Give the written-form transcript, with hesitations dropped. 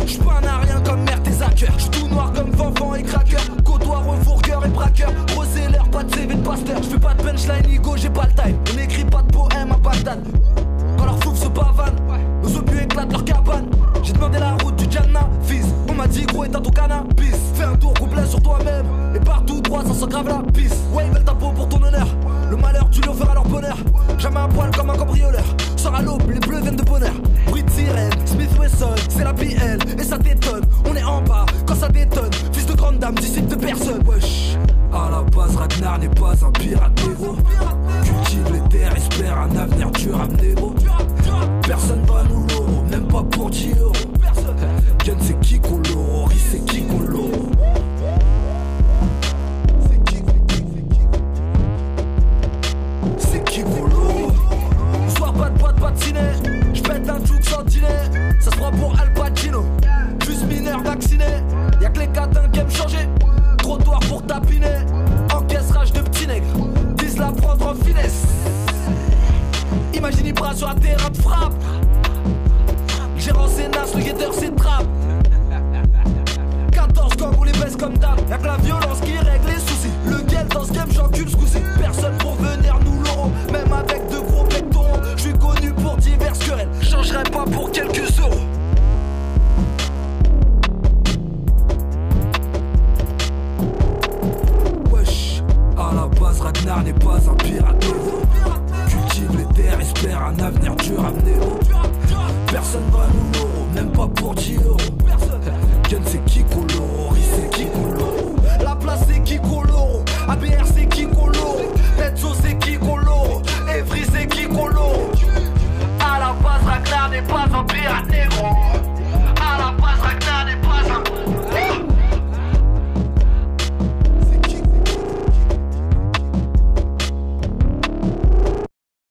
J'suis pas un arien comme merde tes hackers. J'suis tout noir comme Fanfan et Cracker. Côtoir, refourgueur et braqueur. Reseller, pas de CV de pasteur. J'fais pas de punchline, Igo, j'ai pas le time. On écrit pas de poème à Bagdad. Quand leur fouf se pavane, nos obus éclatent leur cabane. J'ai demandé la route du Jannah, fils. On m'a dit gros éteins ton cannabis. Fais un tour complet sur toi-même. Et partout droit, ça s'engrave la piste. Ouais, ils veulent ta peau pour ton honneur. Le malheur, tu leur feras leur bonheur. Jamais un poil comme un cambrioleur. Sors à l'aube, les bleus viennent de bonheur. Bruit de sirène, Smith Wesson, c'est la PL. Et ça t'étonne, on est en bas quand ça détonne. Fils de grande dame, disciple de personne. Wesh, à la base, Ragnar n'est pas un pirate négro. Cultive les terres, espère un avenir durable négro. Personne va nous l'euro, même pas pour 10 euros. Ken c'est qui qu'on l'euro, Riz c'est qui qu'on l'euro. C'est qui qu'on l'euro. Soir pas de boîte, pas de ciné. J'pète un jouk sans dîner. Ça se prend pour Al Pacino. Juste mineur vacciné. Y'a que les catins qui aiment changer. Trottoir pour tapiner. Encaissage de petits nègres. Disent la prendre en finesse. Imagine Ibra sur un terrain de frappe. Gérant c'est Nas, le guetteur c'est trap. 14 comme on les baisse comme d'hab. Y'a que la violence qui règle les soucis. Le guel dans ce game j'encule ce coup-ci. Personne pour venir nous l'euro. Même avec de gros pectoraux. J'suis connu pour diverses querelles. Changerai pas pour quelques euros. Wesh, à la base Ragnar n'est pas un pirate négro. Cultive les terres, espère un avenir durable négro. Personne va nous l'euro, même pas pour 10 euros.